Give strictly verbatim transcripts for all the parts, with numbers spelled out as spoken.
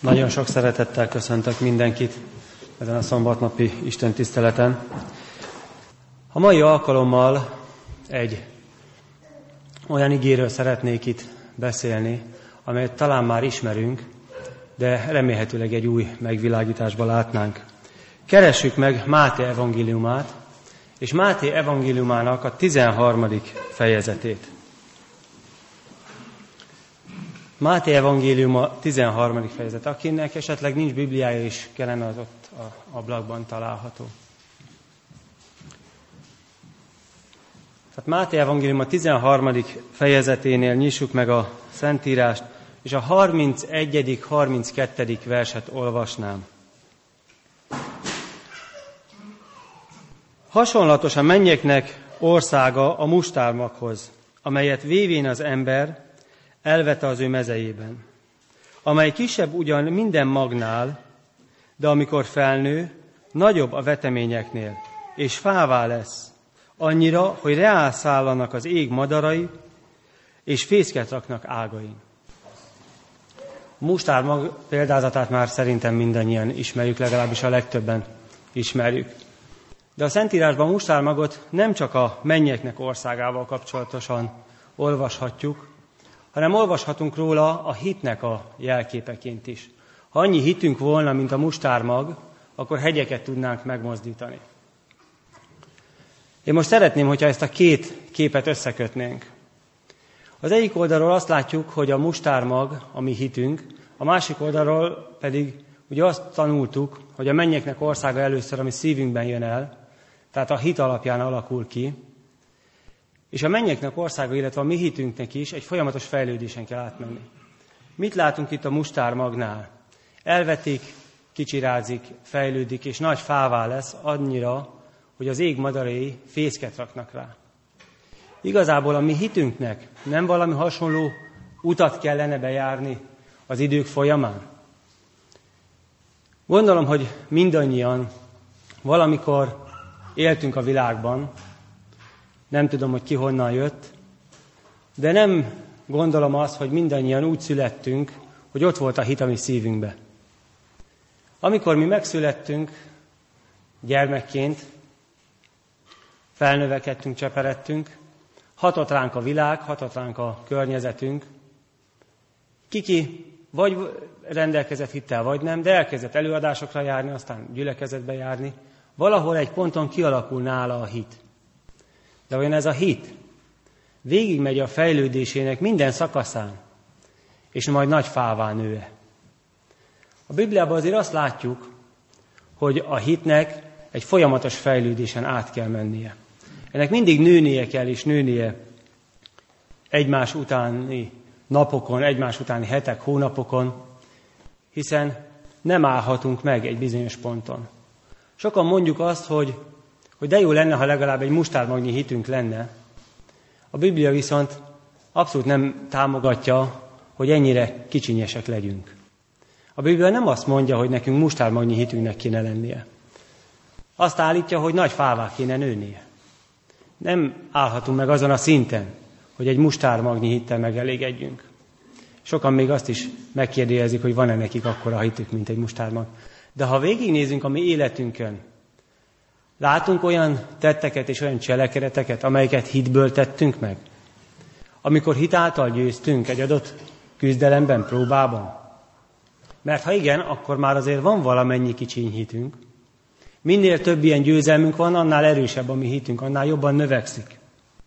Nagyon sok szeretettel köszöntök mindenkit ezen a szombatnapi Isten tiszteleten. A mai alkalommal egy olyan igéről szeretnék itt beszélni, amelyet talán már ismerünk, de remélhetőleg egy új megvilágításba látnánk. Keressük meg Máté evangéliumát, és Máté evangéliumának a tizenharmadik fejezetét. Máté evangéliuma tizenharmadik fejezet. Akinek esetleg nincs Bibliája is, kellene, az ott a ablakban található. Tehát Máté evangéliuma tizenharmadik fejezeténél nyissuk meg a Szentírást, és a harmincegyedik harminckettedik verset olvasnám. Hasonlatos a mennyeknek országa a mustármaghoz, amelyet vévén az ember elvette az ő mezejében, amely kisebb ugyan minden magnál, de amikor felnő, nagyobb a veteményeknél, és fává lesz, annyira, hogy reálszállanak az ég madarai, és fészket raknak ágain. A mustármag példázatát már szerintem mindannyian ismerjük, legalábbis a legtöbben ismerjük. De a Szentírásban a mustármagot nem csak a mennyeknek országával kapcsolatosan olvashatjuk, hanem olvashatunk róla a hitnek a jelképeként is. Ha annyi hitünk volna, mint a mustármag, akkor hegyeket tudnánk megmozdítani. Én most szeretném, hogyha ezt a két képet összekötnénk. Az egyik oldalról azt látjuk, hogy a mustármag, a mi hitünk, a másik oldalról pedig ugye azt tanultuk, hogy a mennyeknek országa először, ami szívünkben jön el, tehát a hit alapján alakul ki, és a mennyeknek országa, illetve a mi hitünknek is egy folyamatos fejlődésen kell átmenni. Mit látunk itt a mustármagnál? Elvetik, kicsirázik, fejlődik, és nagy fává lesz annyira, hogy az ég madarai fészket raknak rá. Igazából a mi hitünknek nem valami hasonló utat kellene bejárni az idők folyamán? Gondolom, hogy mindannyian valamikor éltünk a világban, nem tudom, hogy ki honnan jött, de nem gondolom azt, hogy mindannyian úgy születtünk, hogy ott volt a hit a mi szívünkbe. Amikor mi megszülettünk gyermekként, felnövekedtünk, cseperedtünk, hatott ránk a világ, hatott ránk a környezetünk. Kiki vagy rendelkezett hittel, vagy nem, de elkezdett előadásokra járni, aztán gyülekezetbe járni. Valahol egy ponton kialakul nála a hit. De olyan ez a hit végigmegy a fejlődésének minden szakaszán, és majd nagy fává nő. A Bibliában azért azt látjuk, hogy a hitnek egy folyamatos fejlődésen át kell mennie. Ennek mindig nőnie kell, és nőnie egymás utáni napokon, egymás utáni hetek, hónapokon, hiszen nem állhatunk meg egy bizonyos ponton. Sokan mondjuk azt, hogy, hogy de jó lenne, ha legalább egy mustármagnyi hitünk lenne. A Biblia viszont abszolút nem támogatja, hogy ennyire kicsinyesek legyünk. A Biblia nem azt mondja, hogy nekünk mustármagnyi hitünknek kéne lennie. Azt állítja, hogy nagy fává kéne nőnie. Nem állhatunk meg azon a szinten, hogy egy mustármagnyi hittel megelégedjünk. Sokan még azt is megkérdőjezik, hogy van-e nekik akkora hitük, mint egy mustármag. De ha végignézünk a mi életünkön, látunk olyan tetteket és olyan cselekedeteket, amelyeket hitből tettünk meg? Amikor hit által győztünk egy adott küzdelemben, próbában? Mert ha igen, akkor már azért van valamennyi kicsiny hitünk. Minél több ilyen győzelmünk van, annál erősebb a mi hitünk, annál jobban növekszik.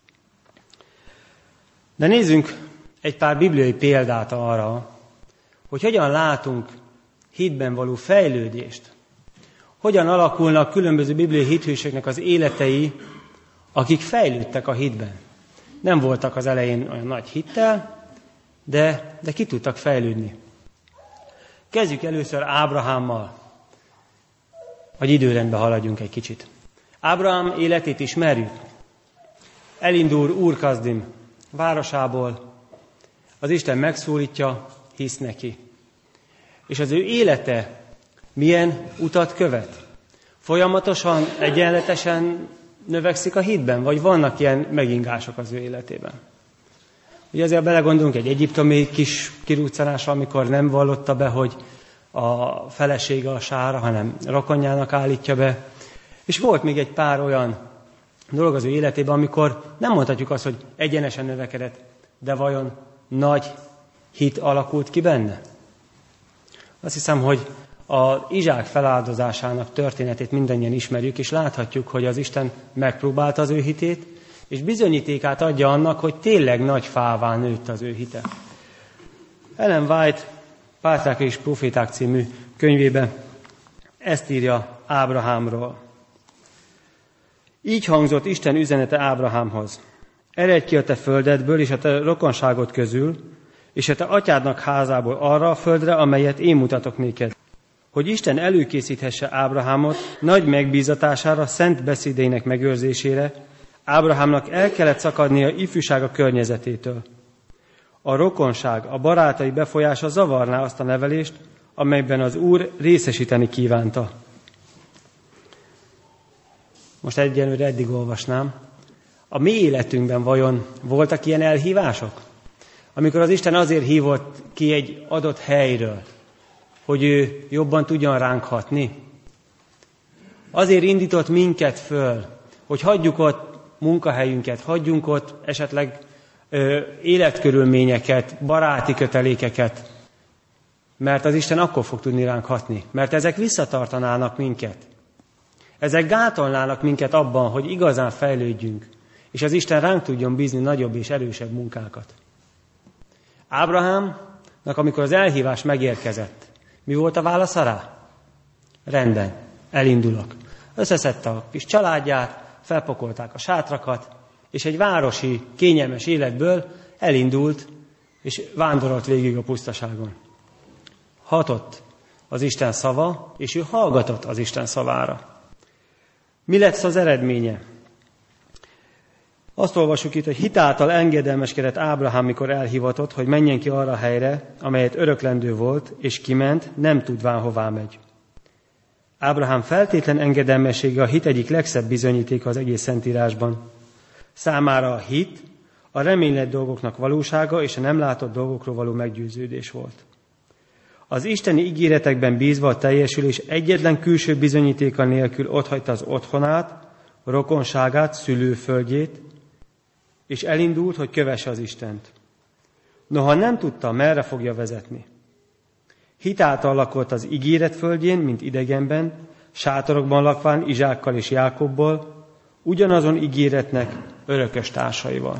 De nézzünk egy pár bibliai példát arra, hogy hogyan látunk hitben való fejlődést. Hogyan alakulnak különböző bibliai hithőségnek az életei, akik fejlődtek a hitben. Nem voltak az elején olyan nagy hittel, de, de ki tudtak fejlődni. Kezdjük először Ábrahámmal, hogy időrendbe haladjunk egy kicsit. Ábrahám életét ismerjük. Elindul Úr-Kazdim városából, az Isten megszólítja, hisz neki. És az ő élete milyen utat követ? Folyamatosan, egyenletesen növekszik a hitben, vagy vannak ilyen megingások az ő életében? Ugye ezért belegondolunk egy egyiptomi kis kiruccanásra, amikor nem vallotta be, hogy a felesége a Sára, hanem rokonjának állítja be. És volt még egy pár olyan dolog az ő életében, amikor nem mondhatjuk azt, hogy egyenesen növekedett, de vajon nagy hit alakult ki benne? Azt hiszem, hogy az Izsák feláldozásának történetét mindannyian ismerjük, és láthatjuk, hogy az Isten megpróbálta az ő hitét, és bizonyítékát adja annak, hogy tényleg nagy fává nőtt az ő hite. Ellen White Pátriárkák és Proféták című könyvében ezt írja Ábrahámról. Így hangzott Isten üzenete Ábrahámhoz. Eredj ki a te földedből és a te rokonságod közül, és a te atyádnak házából arra a földre, amelyet én mutatok néked. Hogy Isten előkészíthesse Ábrahámot nagy megbízatására, szent beszédeinek megőrzésére, Ábrahámnak el kellett szakadnia ifjúsága környezetétől. A rokonság, a barátai befolyása zavarná azt a nevelést, amelyben az Úr részesíteni kívánta. Most egyenlőre eddig olvasnám. A mi életünkben vajon voltak ilyen elhívások? Amikor az Isten azért hívott ki egy adott helyről, hogy ő jobban tudjon ránk hatni. Azért indított minket föl, hogy hagyjuk ott munkahelyünket, hagyjunk ott esetleg ö, életkörülményeket, baráti kötelékeket, mert az Isten akkor fog tudni ránk hatni, mert ezek visszatartanának minket. Ezek gátolnának minket abban, hogy igazán fejlődjünk, és az Isten ránk tudjon bízni nagyobb és erősebb munkákat. Ábrahámnak, amikor az elhívás megérkezett, mi volt a válasza rá? Rendben, elindulok. Összeszedte a kis családját, felpakolták a sátrakat, és egy városi, kényelmes életből elindult, és vándorolt végig a pusztaságon. Hatott az Isten szava, és ő hallgatott az Isten szavára. Mi lesz az eredménye? Azt olvassuk itt, hogy hitáltal engedelmeskedett Ábrahám, mikor elhivatott, hogy menjen ki arra a helyre, amelyet öröklendő volt, és kiment, nem tudván hová megy. Ábrahám feltétlen engedelmessége a hit egyik legszebb bizonyítéka az egész Szentírásban. Számára a hit a reménylett dolgoknak valósága és a nem látott dolgokról való meggyőződés volt. Az isteni ígéretekben bízva a teljesülés egyetlen külső bizonyítéka nélkül otthagyta az otthonát, rokonságát, szülőföldjét, és elindult, hogy kövesse az Istent. Noha nem tudta, merre fogja vezetni. Hitáltal lakolt az ígéret földjén, mint idegenben, sátorokban lakván Izsákkal és Jákobbal, ugyanazon ígéretnek örökös társaival.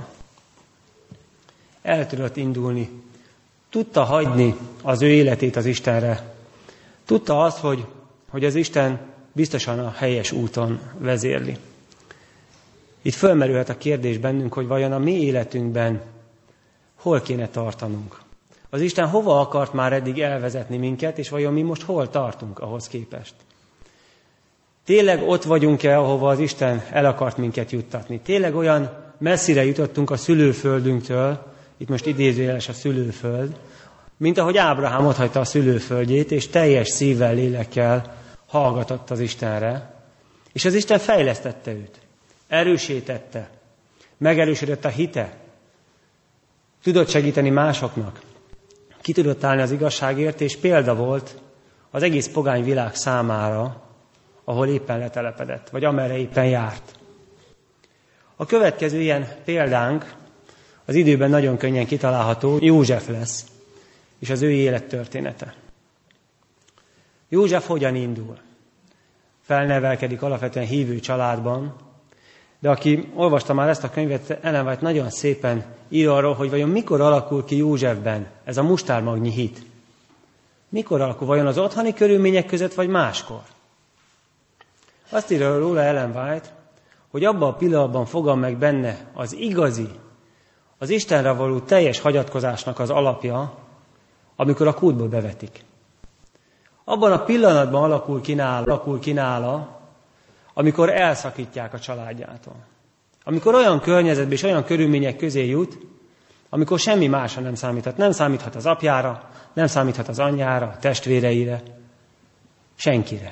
El tudott indulni. Tudta hagyni az ő életét az Istenre. Tudta azt, hogy, hogy az Isten biztosan a helyes úton vezérli. Itt fölmerülhet a kérdés bennünk, hogy vajon a mi életünkben hol kéne tartanunk. Az Isten hova akart már eddig elvezetni minket, és vajon mi most hol tartunk ahhoz képest? Tényleg ott vagyunk-e, ahova az Isten el akart minket juttatni? Tényleg olyan messzire jutottunk a szülőföldünktől, itt most idézőjeles a szülőföld, mint ahogy Ábrahám otthagyta a szülőföldjét, és teljes szívvel, lélekkel hallgatott az Istenre, és az Isten fejlesztette őt, erősítette, megerősödött a hite, tudott segíteni másoknak, ki tudott állni az igazságért, és példa volt az egész pogány világ számára, ahol éppen letelepedett, vagy amerre éppen járt. A következő ilyen példánk az időben nagyon könnyen kitalálható, József lesz, és az ő élettörténete. József hogyan indul? Felnevelkedik alapvetően hívő családban, de aki olvasta már ezt a könyvet, Ellen White nagyon szépen ír arról, hogy vajon mikor alakul ki Józsefben ez a mustármagnyi hit. Mikor alakul? Vajon az otthoni körülmények között, vagy máskor? Azt írja róla Ellen White, hogy abban a pillanatban fogad meg benne az igazi, az Istenre való teljes hagyatkozásnak az alapja, amikor a kútból bevetik. Abban a pillanatban alakul ki nála, alakul ki nála, amikor elszakítják a családjától. Amikor olyan környezetben és olyan körülmények közé jut, amikor semmi másra nem számíthat. Nem számíthat az apjára, nem számíthat az anyjára, a testvéreire, senkire.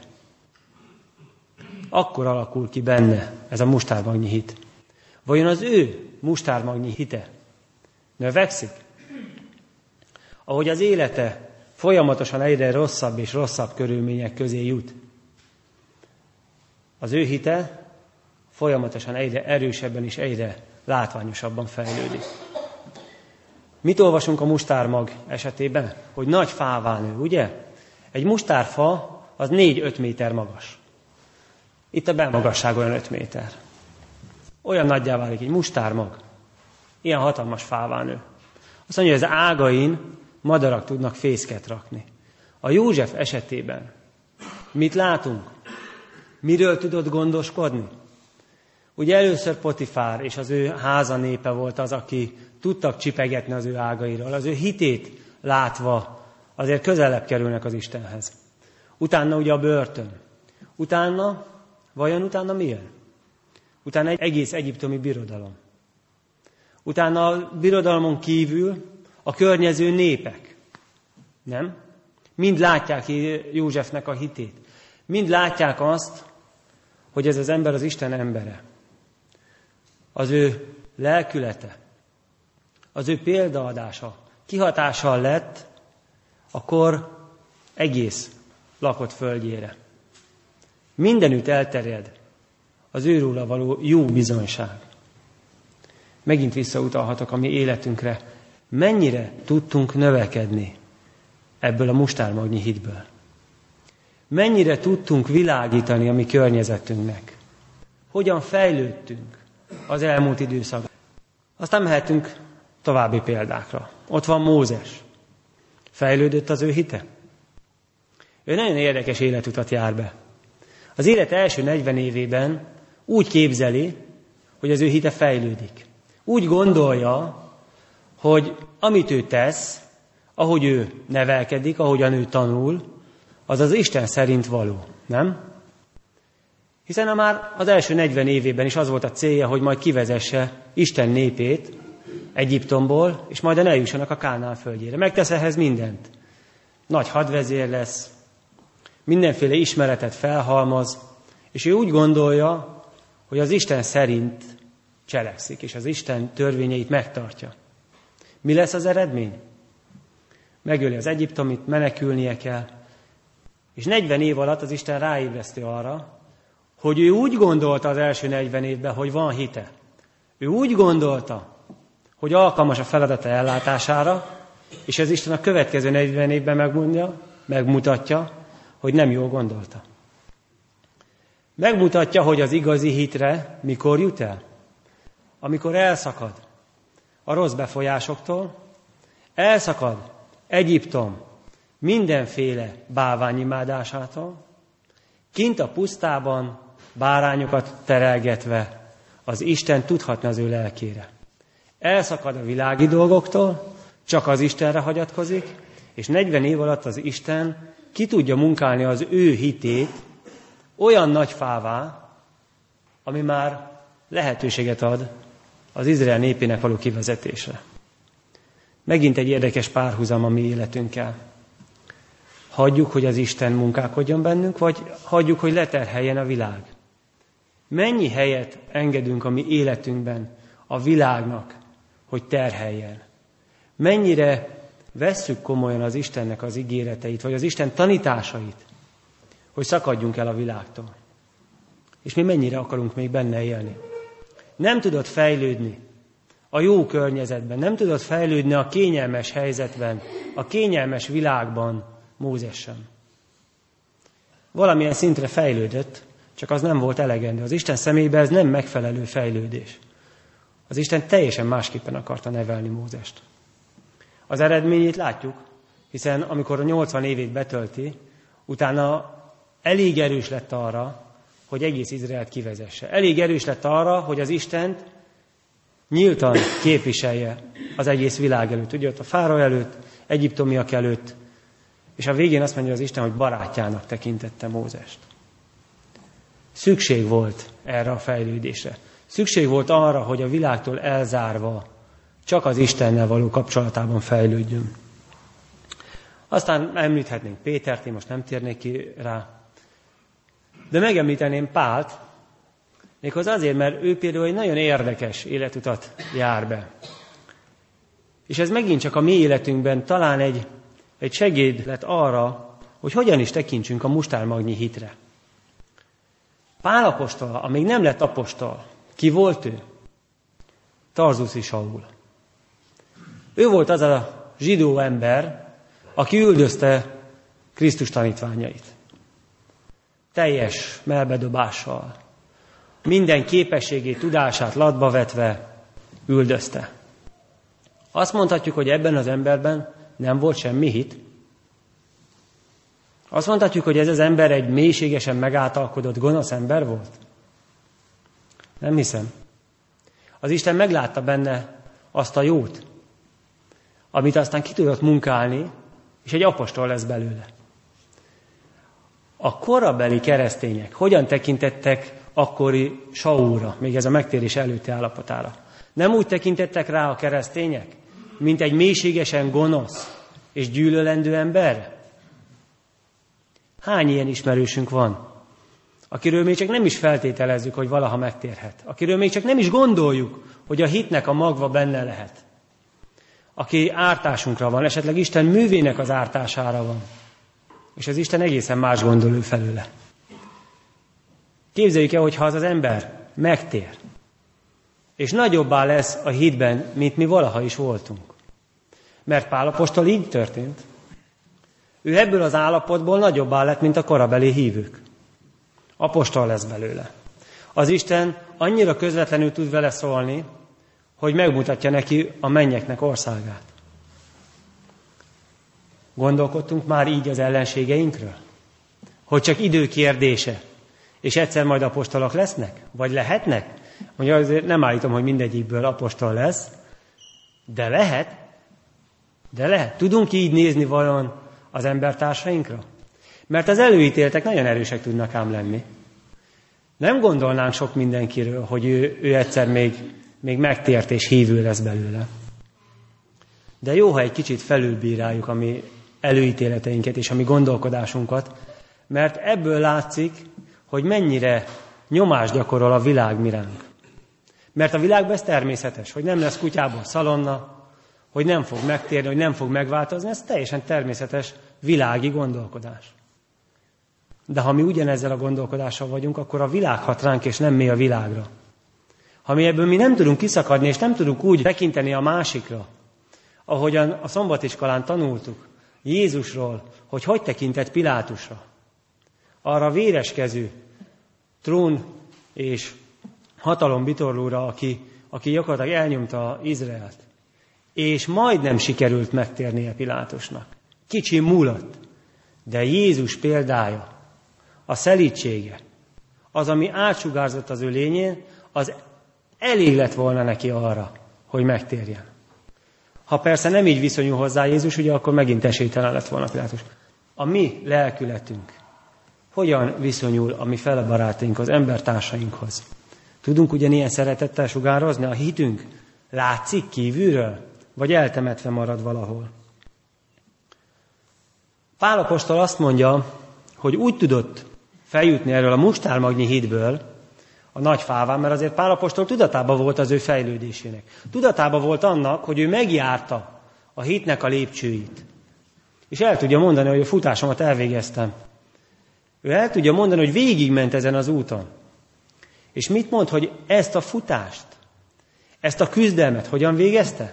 Akkor alakul ki benne ez a mustármagnyi hit. Vajon az ő mustármagnyi hite növekszik? Ahogy az élete folyamatosan egyre rosszabb és rosszabb körülmények közé jut. Az ő hite folyamatosan egyre erősebben és egyre látványosabban fejlődik. Mit olvasunk a mustármag esetében? Hogy nagy fává nő, ugye? Egy mustárfa az négy-öt méter magas. Itt a belmagasság olyan öt méter. Olyan nagyjá válik egy mustármag. Ilyen hatalmas fává nő. Azt mondja, hogy az ágain madarak tudnak fészket rakni. A József esetében mit látunk? Miről tudott gondoskodni? Ugye először Potifár és az ő háza népe volt az, aki tudtak csipegetni az ő ágairól. Az ő hitét látva azért közelebb kerülnek az Istenhez. Utána ugye a börtön. Utána, vajon utána mi jön? Utána egy egész egyiptomi birodalom. Utána a birodalmon kívül a környező népek. Nem? Mind látják Józsefnek a hitét. Mind látják azt, hogy ez az ember az Isten embere. Az ő lelkülete, az ő példaadása kihatással lett a kor egész lakott földjére. Mindenütt elterjed az őróla való jó bizonyság. Megint visszautalhatok a mi életünkre. Mennyire tudtunk növekedni ebből a mustármagnyi hitből? Mennyire tudtunk világítani a mi környezetünknek? Hogyan fejlődtünk az elmúlt időszakban? Aztán mehetünk további példákra. Ott van Mózes. Fejlődött az ő hite? Ő nagyon érdekes életutat jár be. Az élet első negyven évében úgy képzeli, hogy az ő hite fejlődik. Úgy gondolja, hogy amit ő tesz, ahogy ő nevelkedik, ahogyan ő tanul, az az Isten szerint való, nem? Hiszen már az első negyven évében is az volt a célja, hogy majd kivezesse Isten népét Egyiptomból, és majd eljussanak a Kánaán földjére. Megtesz ehhez mindent. Nagy hadvezér lesz, mindenféle ismeretet felhalmoz, és ő úgy gondolja, hogy az Isten szerint cselekszik, és az Isten törvényeit megtartja. Mi lesz az eredmény? Megöli az egyiptomit, menekülnie kell, és negyven év alatt az Isten ráébreszti arra, hogy ő úgy gondolta az első negyven évben, hogy van hite. Ő úgy gondolta, hogy alkalmas a feladata ellátására, és az Isten a következő negyven évben megmondja, megmutatja, hogy nem jól gondolta. Megmutatja, hogy az igazi hitre mikor jut el? Amikor elszakad a rossz befolyásoktól, elszakad Egyiptom mindenféle bálványimádásától, kint a pusztában bárányokat terelgetve az Isten tudhatna az ő lelkére. Elszakad a világi dolgoktól, csak az Istenre hagyatkozik, és negyven év alatt az Isten ki tudja munkálni az ő hitét olyan nagy fává, ami már lehetőséget ad az Izrael népének való kivezetésre. Megint egy érdekes párhuzam a mi életünkkel. Hagyjuk, hogy az Isten munkálkodjon bennünk, vagy hagyjuk, hogy leterheljen a világ? Mennyi helyet engedünk a mi életünkben a világnak, hogy terheljen? Mennyire vesszük komolyan az Istennek az ígéreteit, vagy az Isten tanításait, hogy szakadjunk el a világtól? És mi mennyire akarunk még benne élni? Nem tudod fejlődni a jó környezetben, nem tudod fejlődni a kényelmes helyzetben, a kényelmes világban Mózes sem. Valamilyen szintre fejlődött, csak az nem volt elegendő. Az Isten szemében ez nem megfelelő fejlődés. Az Isten teljesen másképpen akarta nevelni Mózest. Az eredményét látjuk, hiszen amikor a nyolcvan évét betölti, utána elég erős lett arra, hogy egész Izraelt kivezesse. Elég erős lett arra, hogy az Istent nyíltan képviselje az egész világ előtt. Ugye ott a fáraó előtt, egyiptomiak előtt, és a végén azt mondja az Isten, hogy barátjának tekintette Mózest. Szükség volt erre a fejlődésre. Szükség volt arra, hogy a világtól elzárva csak az Istennel való kapcsolatában fejlődjön. Aztán említhetnénk Pétert, én most nem térnék ki rá. De megemlíteném Pált, méghozzá azért, mert ő például egy nagyon érdekes életutat jár be. És ez megint csak a mi életünkben talán egy egy segéd lett arra, hogy hogyan is tekintsünk a mustármagnyi hitre. Pál apostol, amíg nem lett apostol, ki volt ő? Tarzuszi Saul. Ő volt az a zsidó ember, aki üldözte Krisztus tanítványait. Teljes melbedobással, minden képességét, tudását latba vetve üldözte. Azt mondhatjuk, hogy ebben az emberben nem volt semmi hit. Azt mondhatjuk, hogy ez az ember egy mélységesen megáltalkodott, gonosz ember volt. Nem hiszem. Az Isten meglátta benne azt a jót, amit aztán ki tudott munkálni, és egy apostol lesz belőle. A korabeli keresztények hogyan tekintettek akkori Saulra, még ez a megtérés előtti állapotára? Nem úgy tekintettek rá a keresztények, mint egy mélységesen gonosz és gyűlölendő emberre? Hány ilyen ismerősünk van, akiről még csak nem is feltételezzük, hogy valaha megtérhet. Akiről még csak nem is gondoljuk, hogy a hitnek a magva benne lehet. Aki ártásunkra van, esetleg Isten művének az ártására van. És az Isten egészen más gondol ő felőle. Képzeljük el, hogyha az az ember megtér, és nagyobbá lesz a hitben, mint mi valaha is voltunk. Mert Pál apostol így történt. Ő ebből az állapotból nagyobbá lett, mint a korabeli hívők. Apostol lesz belőle. Az Isten annyira közvetlenül tud vele szólni, hogy megmutatja neki a mennyeknek országát. Gondolkodtunk már így az ellenségeinkről? Hogy csak idő kérdése, és egyszer majd apostolok lesznek? Vagy lehetnek? Mondja, azért nem állítom, hogy mindegyikből apostol lesz, de lehet. De lehet. Tudunk így nézni vajon az embertársainkra? Mert az előítéltek nagyon erősek tudnak ám lenni. Nem gondolnánk sok mindenkiről, hogy ő, ő egyszer még, még megtért és hívő lesz belőle. De jó, ha egy kicsit felülbíráljuk a mi előítéleteinket és a mi gondolkodásunkat, mert ebből látszik, hogy mennyire nyomást gyakorol a világ miránk. Mert a világban ez természetes, hogy nem lesz kutyából szalonna, hogy nem fog megtérni, hogy nem fog megváltozni, ez teljesen természetes világi gondolkodás. De ha mi ugyanezzel a gondolkodással vagyunk, akkor a világ hat ránk, és nem mi a világra. Ha mi ebből mi nem tudunk kiszakadni, és nem tudunk úgy tekinteni a másikra, ahogyan a szombatiskolán tanultuk Jézusról, hogy hogy tekintett Pilátusra. Arra véreskező trón és hatalombitorlóra, aki, aki gyakorlatilag elnyomta Izraelt. És majdnem sikerült megtérnie Pilátusnak. Kicsi múlott. De Jézus példája, a szelídsége, az, ami átsugárzott az ő lényén, az elég lett volna neki arra, hogy megtérjen. Ha persze nem így viszonyul hozzá Jézus, ugye akkor megint esélytelen lett volna Pilátus. A mi lelkületünk hogyan viszonyul a mi felebarátaink az embertársainkhoz? Tudunk ugyanilyen szeretettel sugározni? A hitünk látszik kívülről, vagy eltemetve marad valahol? Pál apostol azt mondja, hogy úgy tudott feljutni erről a mustármagnyi hitből a nagy fáván, mert azért Pál apostol tudatában volt az ő fejlődésének. Tudatában volt annak, hogy ő megjárta a hitnek a lépcsőit. És el tudja mondani, hogy a futásomat elvégeztem. Ő el tudja mondani, hogy végigment ezen az úton. És mit mond, hogy ezt a futást, ezt a küzdelmet hogyan végezte?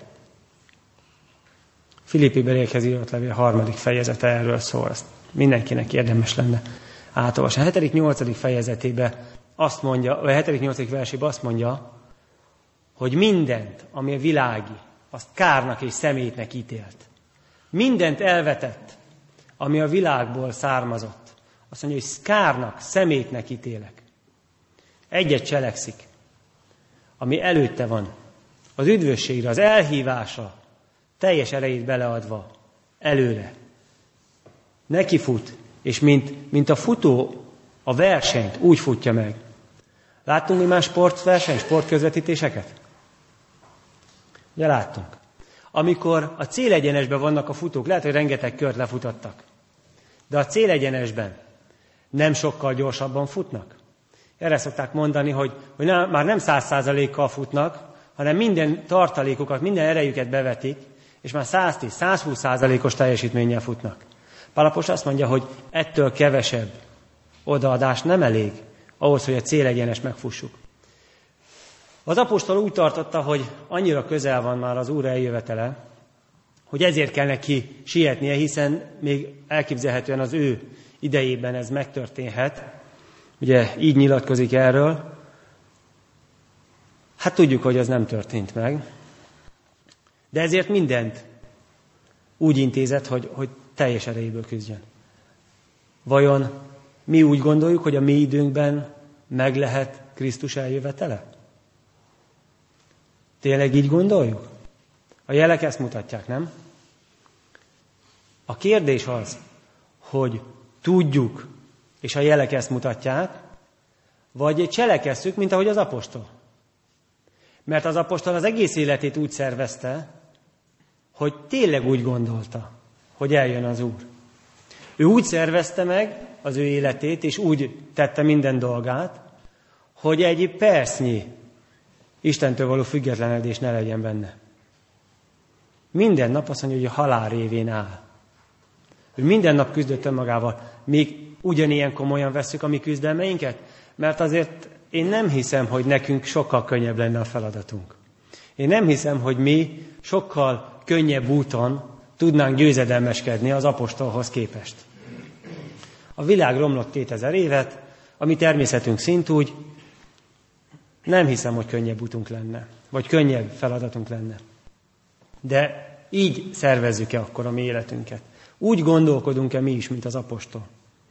Filippi beliekhez írott levél harmadik fejezete erről szól. Ezt mindenkinek érdemes lenne átolvasni. A hetedik nyolcadik fejezetében azt mondja, vagy a hetedik nyolcadik versében azt mondja, hogy mindent, ami a világi, azt kárnak és szemétnek ítélt. Mindent elvetett, ami a világból származott. Azt mondja, hogy kárnak, szemétnek ítélek. Egyet cselekszik, ami előtte van, az üdvösségre, az elhívásra, teljes erejét beleadva, előre. Neki fut, és mint, mint a futó a versenyt úgy futja meg. Láttunk mi már sportverseny, sportközvetítéseket? Ugye láttunk. Amikor a célegyenesben vannak a futók, lehet, hogy rengeteg kört lefutattak. De a célegyenesben nem sokkal gyorsabban futnak. Erre szokták mondani, hogy, hogy nem, már nem száz százalékkal futnak, hanem minden tartalékokat, minden erejüket bevetik, és már száztíz-százhúsz százalékos teljesítménnyel futnak. Pál apostol azt mondja, hogy ettől kevesebb odaadás nem elég ahhoz, hogy a célegyenes megfussuk. Az apostol úgy tartotta, hogy annyira közel van már az Úr eljövetele, hogy ezért kell neki sietnie, hiszen még elképzelhetően az ő idejében ez megtörténhet. Ugye így nyilatkozik erről. Hát tudjuk, hogy az nem történt meg. De ezért mindent úgy intézett, hogy, hogy teljes erejéből küzdjön. Vajon mi úgy gondoljuk, hogy a mi időnkben meg lehet Krisztus eljövetele? Tényleg így gondoljuk? A jelek ezt mutatják, nem? A kérdés az, hogy tudjuk, és a jelek ezt mutatják, vagy cselekesszük, mint ahogy az apostol. Mert az apostol az egész életét úgy szervezte, hogy tényleg úgy gondolta, hogy eljön az Úr. Ő úgy szervezte meg az ő életét, és úgy tette minden dolgát, hogy egy percnyi Istentől való függetlenedés ne legyen benne. Minden nap azt mondja, hogy a halál révén áll. Ő minden nap küzdött önmagával. Még ugyanilyen komolyan vesszük a mi küzdelmeinket? Mert azért én nem hiszem, hogy nekünk sokkal könnyebb lenne a feladatunk. Én nem hiszem, hogy mi sokkal könnyebb úton tudnánk győzedelmeskedni az apostolhoz képest. A világ romlott kétezer évet, a mi természetünk szintúgy, nem hiszem, hogy könnyebb útunk lenne, vagy könnyebb feladatunk lenne. De így szervezzük-e akkor a mi életünket? Úgy gondolkodunk-e mi is, mint az apostol?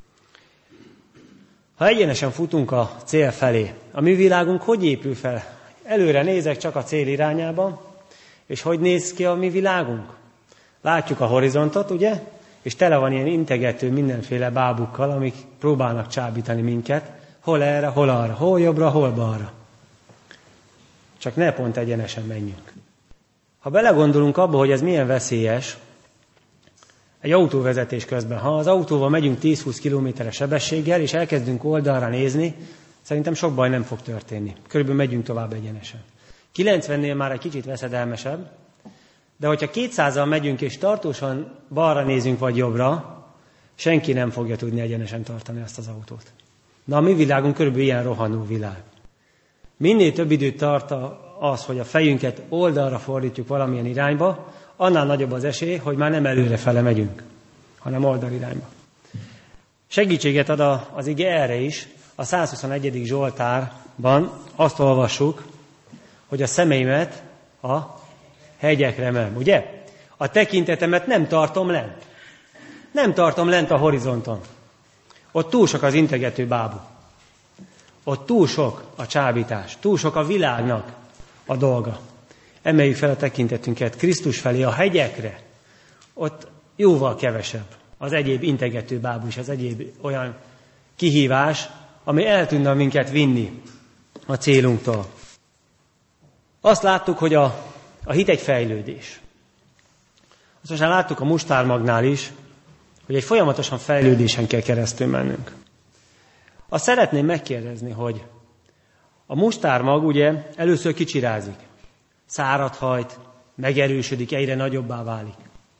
Ha egyenesen futunk a cél felé, a mi világunk hogy épül fel? Előre nézek csak a cél irányába, és hogy néz ki a mi világunk? Látjuk a horizontot, ugye? És tele van ilyen integető mindenféle bábukkal, amik próbálnak csábítani minket. Hol erre, hol arra, hol jobbra, hol balra. Csak ne pont egyenesen menjünk. Ha belegondolunk abba, hogy ez milyen veszélyes, egy autóvezetés közben, ha az autóval megyünk tíz-húsz kilométeres sebességgel, és elkezdünk oldalra nézni, szerintem sok baj nem fog történni. Körülbelül megyünk tovább egyenesen. kilencvennél már egy kicsit veszedelmesebb, de hogyha kétszázzal megyünk, és tartósan balra nézünk, vagy jobbra, senki nem fogja tudni egyenesen tartani ezt az autót. Na, a mi világunk körülbelül ilyen rohanó világ. Minél több időt tart az, hogy a fejünket oldalra fordítjuk valamilyen irányba, annál nagyobb az esély, hogy már nem előrefele megyünk, hanem oldalirányba. Segítséget ad az ige erre is. A százhuszonegyedik Zsoltárban azt olvassuk, hogy a szemeimet a hegyekre emelem, ugye? A tekintetemet nem tartom lent. Nem tartom lent a horizonton. Ott túl sok az integető bábú. Ott túl sok a csábítás, túl sok a világnak a dolga. Emeljük fel a tekintetünket Krisztus felé, a hegyekre. Ott jóval kevesebb az egyéb integető bábú és az egyéb olyan kihívás, ami el tudna minket vinni a célunktól. Azt láttuk, hogy a, a hit egy fejlődés. Azt most már láttuk a mustármagnál is, hogy egy folyamatosan fejlődésen kell keresztül mennünk. Azt szeretném megkérdezni, hogy a mustármag ugye először kicsirázik, szárad hajt, megerősödik, egyre nagyobbá válik.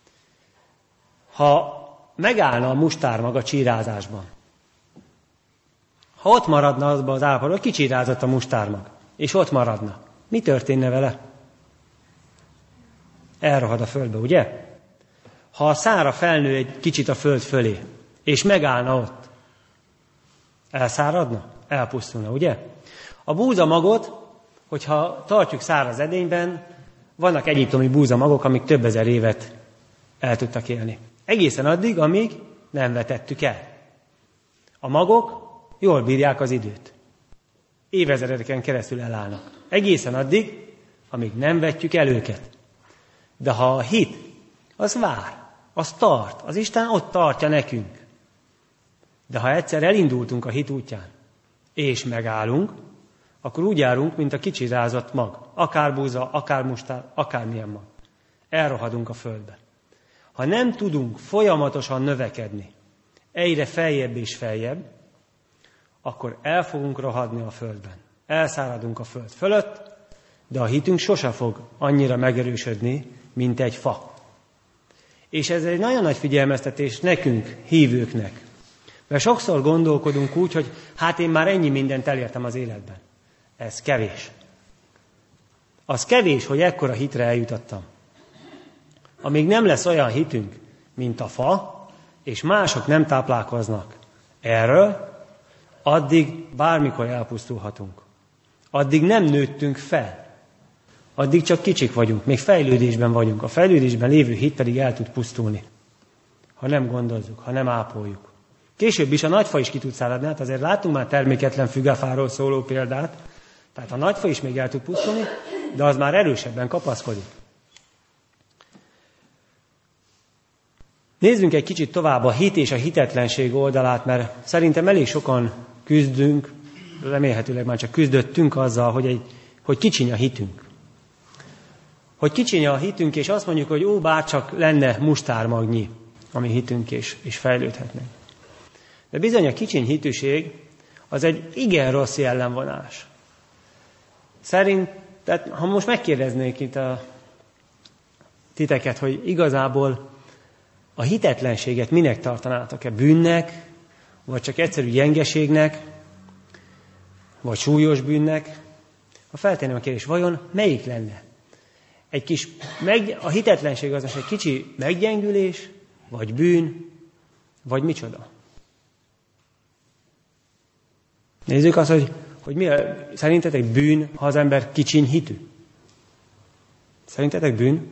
Ha megállna a mustármag a csírázásban, ha ott maradna azban az állapotban, hogy kicsirázott a mustármag, és ott maradna, mi történne vele? Elrohad a földbe, ugye? Ha a szára felnő egy kicsit a föld fölé, és megállna ott, elszáradna? Elpusztulna, ugye? A búzamagot, hogyha tartjuk száraz edényben, vannak egyiptomi búzamagok, amik több ezer évet el tudtak élni. Egészen addig, amíg nem vetettük el. A magok jól bírják az időt. Évezredeken keresztül elállnak. Egészen addig, amíg nem vetjük el őket. De ha a hit, az vár, az tart, az Isten ott tartja nekünk. De ha egyszer elindultunk a hit útján, és megállunk, akkor úgy járunk, mint a kicsirázott mag. Akár búza, akár mustár, akármilyen mag. Elrohadunk a földbe. Ha nem tudunk folyamatosan növekedni, egyre feljebb és feljebb, akkor el fogunk rohadni a földben. Elszáradunk a föld fölött, de a hitünk sose fog annyira megerősödni, mint egy fa. És ez egy nagyon nagy figyelmeztetés nekünk, hívőknek. Mert sokszor gondolkodunk úgy, hogy hát én már ennyi mindent elértem az életben. Ez kevés. Az kevés, hogy ekkora hitre eljutottam. Amíg nem lesz olyan hitünk, mint a fa, és mások nem táplálkoznak erről, addig bármikor elpusztulhatunk. Addig nem nőttünk fel. Addig csak kicsik vagyunk, még fejlődésben vagyunk. A fejlődésben lévő hit pedig el tud pusztulni, ha nem gondozzuk, ha nem ápoljuk. Később is a nagyfa is ki tud száradni, hát azért látunk már terméketlen fügefáról szóló példát, tehát a nagyfa is még el tud pusztulni, de az már erősebben kapaszkodik. Nézzünk egy kicsit tovább a hit és a hitetlenség oldalát, mert szerintem elég sokan küzdünk, remélhetőleg már csak küzdöttünk azzal, hogy, egy, hogy kicsiny a hitünk. Hogy kicsiny a hitünk, és azt mondjuk, hogy ó, bárcsak lenne mustármagnyi, ami hitünk, és, és fejlődhetnénk. De bizony a kicsiny hitűség az egy igen rossz jellemvonás. Szerint, tehát ha most megkérdeznék itt a titeket, hogy igazából a hitetlenséget minek tartanátok-e? Bűnnek, vagy csak egyszerű gyengeségnek, vagy súlyos bűnnek? Ha feltenném a kérdést, vajon melyik lenne? Egy kis meg, a hitetlenség az egy kicsi meggyengülés, vagy bűn, vagy micsoda? Nézzük azt, hogy, hogy mi a, szerintetek bűn, ha az ember kicsiny hitű? Szerintetek bűn?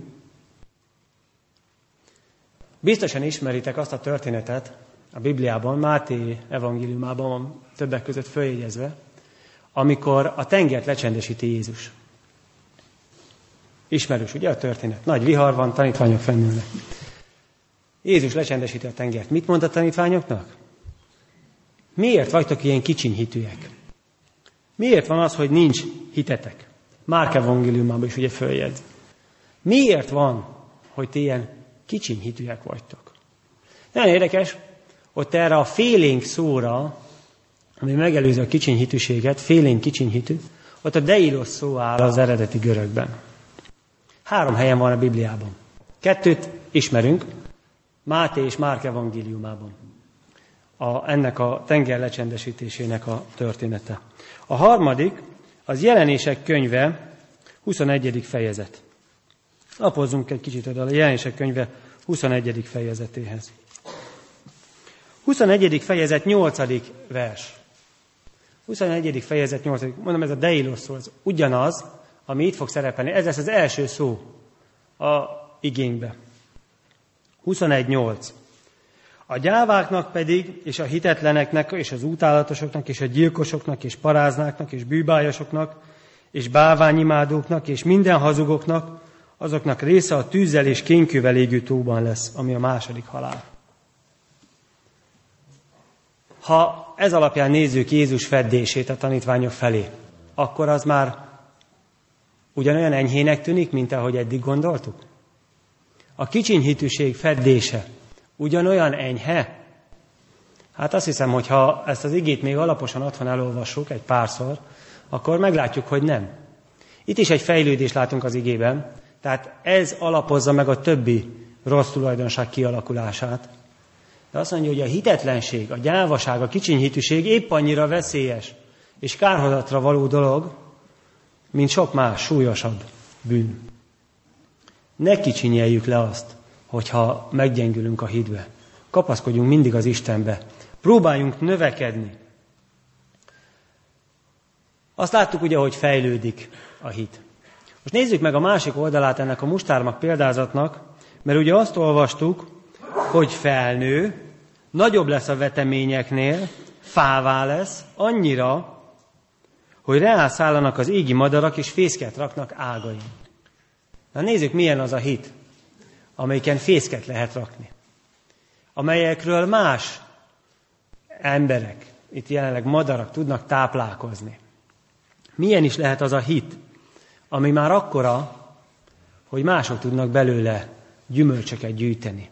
Biztosan ismeritek azt a történetet a Bibliában, Máté evangéliumában van többek között följegyezve, amikor a tengert lecsendesíti Jézus. Ismerős, ugye a történet? Nagy vihar van, tanítványok fennülnek. Jézus lecsendesíti a tengert. Mit mond a tanítványoknak? Miért vagytok ilyen kicsiny hitűek? Miért van az, hogy nincs hitetek? Márk evangéliumában is ugye följegyez. Miért van, hogy ti ilyen kicsiny hitűek vagytok? Nagyon érdekes, ott erre a félénk szóra, ami megelőzi a kicsiny hitűséget, félénk kicsiny hitű, ott a deilos szó áll az eredeti görögben. Három helyen van a Bibliában. Kettőt ismerünk, Máté és Márk evangéliumában. A, ennek a tenger lecsendesítésének a története. A harmadik, az Jelenések könyve, huszonegyedik fejezet. Lapozzunk egy kicsit oda a Jelenések könyve huszonegyedik fejezetéhez. huszonegyedik fejezet, nyolcadik vers. huszonegyedik fejezet, nyolcadik Mondom, ez a deilos szó, az ugyanaz, ami itt fog szerepelni. Ez lesz az első szó a igénybe. huszonegy nyolc A gyáváknak pedig, és a hitetleneknek, és az útálatosoknak, és a gyilkosoknak, és paráznáknak, és bűbályosoknak, és bálványimádóknak, és minden hazugoknak, azoknak része a tűzzel és kénkővel égő tóban lesz, ami a második halál. Ha ez alapján nézzük Jézus feddését a tanítványok felé, akkor az már ugyanolyan enyhének tűnik, mint ahogy eddig gondoltuk? A kicsiny hitűség feddése ugyanolyan enyhe? Hát azt hiszem, hogy ha ezt az igét még alaposan otthon elolvassuk egy párszor, akkor meglátjuk, hogy nem. Itt is egy fejlődést látunk az igében, tehát ez alapozza meg a többi rossz tulajdonság kialakulását. De azt mondja, hogy a hitetlenség, a gyávaság, a kicsiny hitűség épp annyira veszélyes és kárhozatra való dolog, mint sok más súlyosabb bűn. Ne kicsinyeljük le azt, hogyha meggyengülünk a hitbe. Kapaszkodjunk mindig az Istenbe. Próbáljunk növekedni. Azt láttuk ugye, hogy fejlődik a hit. Most nézzük meg a másik oldalát ennek a mustármag példázatnak, mert ugye azt olvastuk, hogy felnő, nagyobb lesz a veteményeknél, fává lesz, annyira, hogy reászállanak az égi madarak, és fészket raknak ágain. Na nézzük, milyen az a hit, amelyiken fészket lehet rakni. Amelyekről más emberek, itt jelenleg madarak tudnak táplálkozni. Milyen is lehet az a hit, ami már akkora, hogy mások tudnak belőle gyümölcsöket gyűjteni.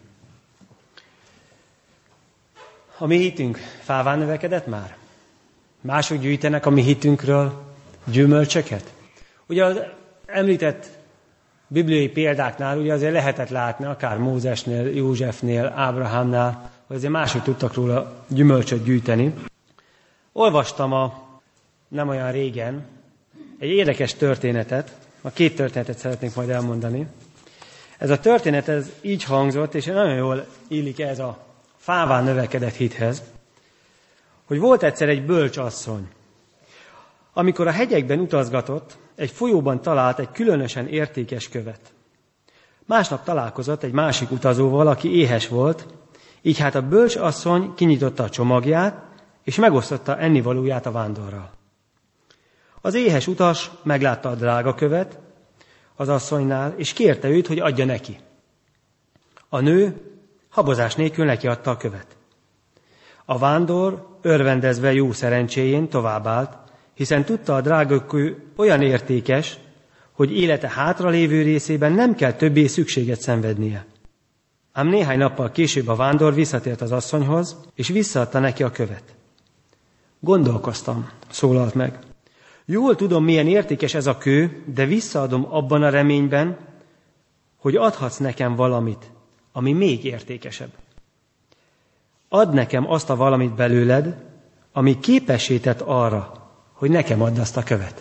A mi hitünk fáván növekedett már? Mások gyűjtenek a mi hitünkről gyümölcsöket? Ugye az említett bibliai példáknál ugye azért lehetett látni, akár Mózesnél, Józsefnél, Ábrahámnál, hogy azért máshogy tudtak róla gyümölcsöt gyűjteni. Olvastam a, nem olyan régen egy érdekes történetet, a két történetet szeretnék majd elmondani. Ez a történet ez így hangzott, és nagyon jól illik ez a fáván növekedett hithez, hogy volt egyszer egy bölcs asszony. Amikor a hegyekben utazgatott, egy folyóban talált egy különösen értékes követ. Másnap találkozott egy másik utazóval, aki éhes volt, így hát a bölcs asszony kinyitotta a csomagját, és megosztotta ennivalóját a vándorral. Az éhes utas meglátta a drága követ az asszonynál, és kérte őt, hogy adja neki. A nő habozás nélkül neki adta a követ. A vándor örvendezve jó szerencséjén továbbált, hiszen tudta, a drága kő olyan értékes, hogy élete hátralévő részében nem kell többé szükséget szenvednie. Ám néhány nappal később a vándor visszatért az asszonyhoz, és visszaadta neki a követ. Gondolkoztam, szólalt meg. Jól tudom, milyen értékes ez a kő, de visszaadom abban a reményben, hogy adhatsz nekem valamit, ami még értékesebb. Add nekem azt a valamit belőled, ami képessé tett arra, hogy nekem add azt a követ.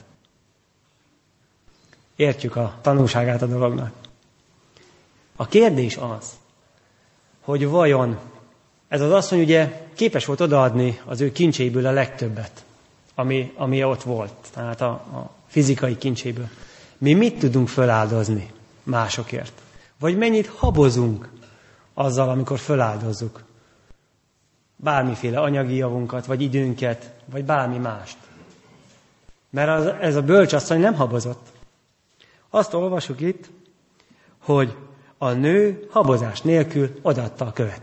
Értjük a tanulságát a dolognak. A kérdés az, hogy vajon ez az asszony ugye képes volt odaadni az ő kincséből a legtöbbet, ami, ami ott volt, tehát a, a fizikai kincséből. Mi mit tudunk föláldozni másokért? Vagy mennyit habozunk azzal, amikor föláldozzuk? Bármiféle anyagi javunkat, vagy időnket, vagy bármi mást. Mert az, ez a bölcsasszony nem habozott. Azt olvasjuk itt, hogy a nő habozás nélkül odaadta a követ.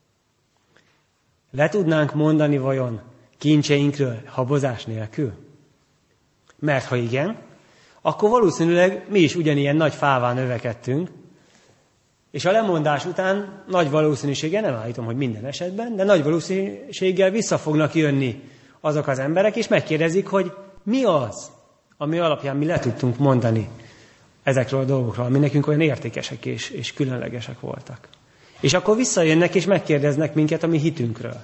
Le tudnánk mondani vajon kincseinkről habozás nélkül? Mert ha igen, akkor valószínűleg mi is ugyanilyen nagy fáván növekedtünk, és a lemondás után nagy valószínűséggel, nem állítom, hogy minden esetben, de nagy valószínűséggel vissza fognak jönni azok az emberek, és megkérdezik, hogy mi az, ami alapján mi le tudtunk mondani ezekről a dolgokról, ami nekünk olyan értékesek és, és különlegesek voltak. És akkor visszajönnek és megkérdeznek minket a mi hitünkről.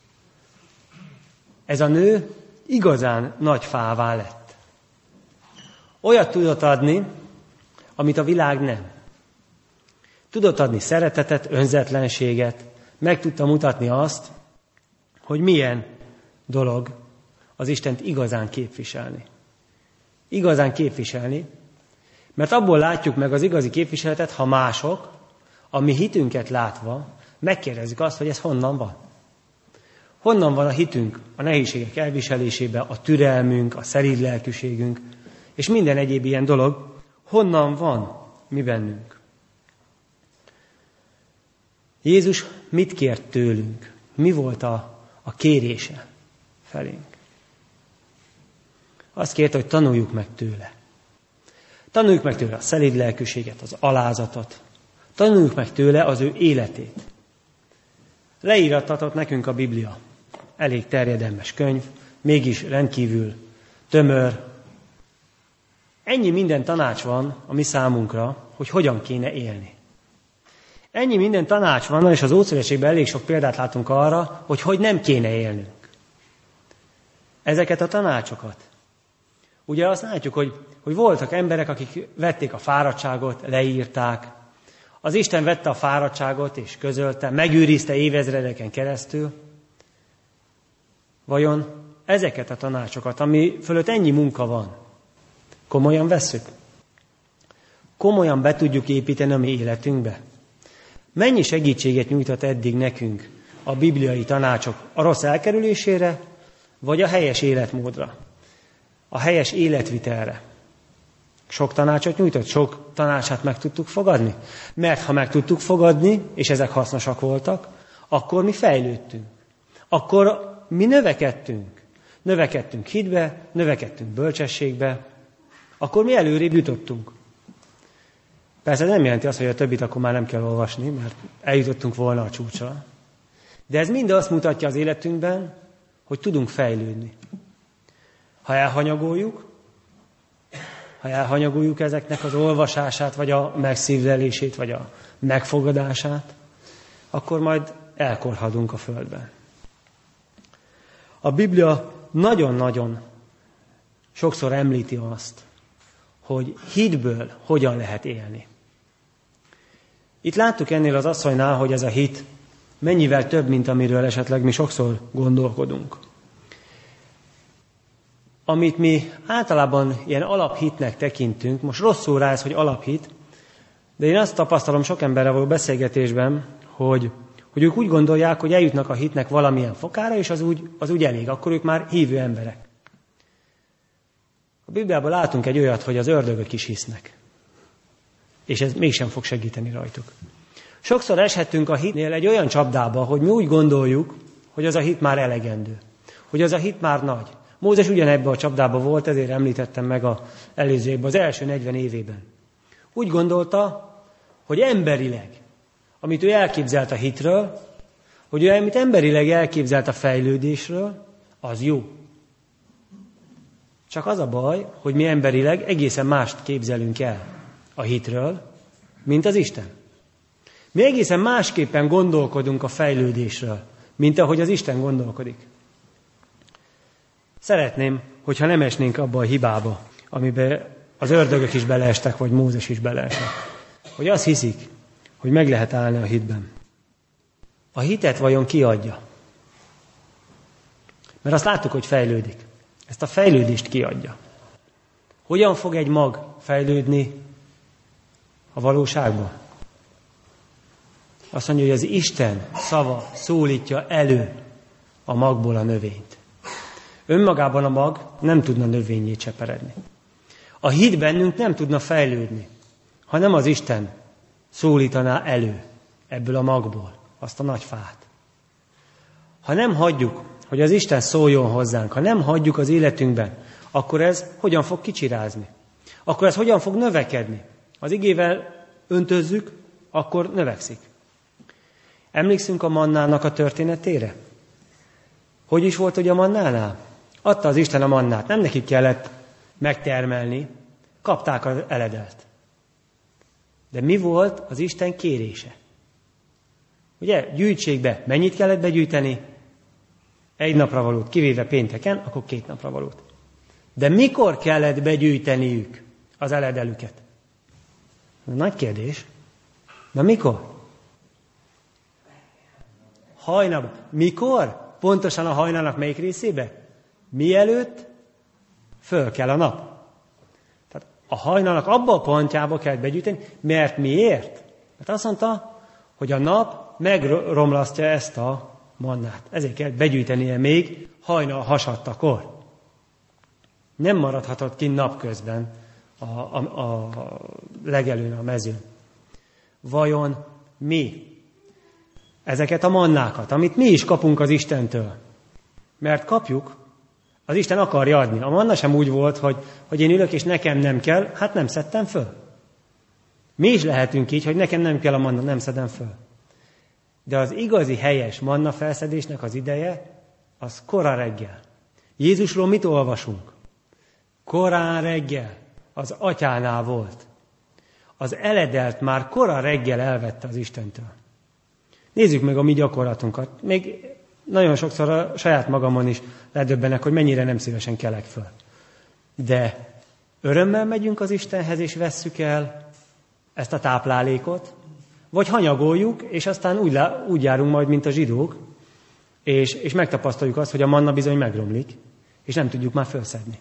Ez a nő igazán nagy fává lett. Olyat tudott adni, amit a világ nem. Tudott adni szeretetet, önzetlenséget, meg tudta mutatni azt, hogy milyen dolog az Istent igazán képviselni. Igazán képviselni, mert abból látjuk meg az igazi képviseletet, ha mások, a mi hitünket látva, megkérdezzük azt, hogy ez honnan van. Honnan van a hitünk a nehézségek elviselésében, a türelmünk, a szeríd lelkűségünk, és minden egyéb ilyen dolog, honnan van mi bennünk. Jézus mit kért tőlünk? Mi volt a, a kérése felénk? Azt kérte, hogy tanuljuk meg tőle. Tanuljuk meg tőle a szelíd lelkűséget, az alázatot. Tanuljuk meg tőle az ő életét. Leírattatott nekünk a Biblia. Elég terjedelmes könyv, mégis rendkívül tömör. Ennyi minden tanács van a mi számunkra, hogy hogyan kéne élni. Ennyi minden tanács van, és az Ószövetségben elég sok példát látunk arra, hogy hogy nem kéne élnünk. Ezeket a tanácsokat. Ugye azt látjuk, hogy, hogy voltak emberek, akik vették a fáradtságot, leírták. Az Isten vette a fáradtságot és közölte, megőrizte évezredeken keresztül. Vajon ezeket a tanácsokat, ami fölött ennyi munka van, komolyan vesszük? Komolyan be tudjuk építeni a mi életünkbe? Mennyi segítséget nyújtott eddig nekünk a bibliai tanácsok a rossz elkerülésére, vagy a helyes életmódra, a helyes életvitelre? Sok tanácsot nyújtott, sok tanácsát meg tudtuk fogadni. Mert ha meg tudtuk fogadni, és ezek hasznosak voltak, akkor mi fejlődtünk. Akkor mi növekedtünk. Növekedtünk hitbe, növekedtünk bölcsességbe, akkor mi előrébb jutottunk. Persze nem jelenti azt, hogy a többit akkor már nem kell olvasni, mert eljutottunk volna a csúcsra. De ez mind azt mutatja az életünkben, hogy tudunk fejlődni. Ha elhanyagoljuk, ha ha elhanyagoljuk ezeknek az olvasását, vagy a megszívlelését, vagy a megfogadását, akkor majd elkorhadunk a földben. A Biblia nagyon-nagyon sokszor említi azt, hogy hitből hogyan lehet élni. Itt láttuk ennél az asszonynál, hogy ez a hit mennyivel több, mint amiről esetleg mi sokszor gondolkodunk. Amit mi általában ilyen alaphitnek tekintünk, most rosszul rá ez, hogy alaphit, de én azt tapasztalom sok emberrel való beszélgetésben, hogy, hogy ők úgy gondolják, hogy eljutnak a hitnek valamilyen fokára, és az úgy, az úgy elég, akkor ők már hívő emberek. A Bibliában látunk egy olyat, hogy az ördögök is hisznek. És ez mégsem fog segíteni rajtuk. Sokszor eshetünk a hitnél egy olyan csapdába, hogy mi úgy gondoljuk, hogy az a hit már elegendő. Hogy az a hit már nagy. Mózes ugyanebben a csapdában volt, ezért említettem meg az előző évben, az első negyven évében. Úgy gondolta, hogy emberileg, amit ő elképzelt a hitről, hogy ő, amit emberileg elképzelt a fejlődésről, az jó. Csak az a baj, hogy mi emberileg egészen mást képzelünk el a hitről, mint az Isten. Mi egészen másképpen gondolkodunk a fejlődésről, mint ahogy az Isten gondolkodik. Szeretném, hogyha nem esnénk abba a hibába, amiben az ördögök is beleestek, vagy Mózes is beleestek. Hogy azt hiszik, hogy meg lehet állni a hitben. A hitet vajon ki adja? Mert azt láttuk, hogy fejlődik. Ezt a fejlődést kiadja. Hogyan fog egy mag fejlődni a valóságban? Azt mondja, hogy az Isten szava szólítja elő a magból a növényt. Önmagában a mag nem tudna növényét cseperedni. A hit bennünk nem tudna fejlődni, ha nem az Isten szólítaná elő ebből a magból azt a nagy fát. Ha nem hagyjuk, hogy az Isten szóljon hozzánk, ha nem hagyjuk az életünkben, akkor ez hogyan fog kicsirázni? Akkor ez hogyan fog növekedni? Az igével öntözzük, akkor növekszik. Emlékszünk a mannának a történetére? Hogy is volt, hogy a mannánál? Adta az Isten a mannát, nem nekik kellett megtermelni, kapták az eledelt. De mi volt az Isten kérése? Ugye, gyűjtsék be. Mennyit kellett begyűjteni? Egy napra valót, kivéve pénteken, akkor két napra valót. De mikor kellett begyűjteniük az eledelüket? Nagy kérdés. Na mikor? Hajnalban. Mikor? Pontosan a hajnalnak melyik részébe? Mielőtt föl kell a nap. Tehát a hajnalnak abba a pontjába kell begyűjteni, mert miért? Mert azt mondta, hogy a nap megromlasztja ezt a mannát. Ezért kell begyűjtenie még hajnal hasadtakor. Nem maradhatott ki napközben a, a, a legelőn, a mezőn. Vajon mi ezeket a mannákat, amit mi is kapunk az Istentől, mert kapjuk, az Isten akarja adni. A manna sem úgy volt, hogy, hogy én ülök és nekem nem kell, hát nem szedtem föl. Mi is lehetünk így, hogy nekem nem kell a manna, nem szedem föl. De az igazi helyes manna felszedésnek az ideje, az kora reggel. Jézusról mit olvasunk? Korán reggel az atyánál volt. Az eledelt már kora reggel elvette az Istentől. Nézzük meg a mi gyakorlatunkat. Még nagyon sokszor a saját magamon is ledöbbenek, hogy mennyire nem szívesen kelek föl. De örömmel megyünk az Istenhez, és vesszük el ezt a táplálékot, vagy hanyagoljuk, és aztán úgy, úgy járunk majd, mint a zsidók, és, és megtapasztaljuk azt, hogy a manna bizony megromlik, és nem tudjuk már fölszedni.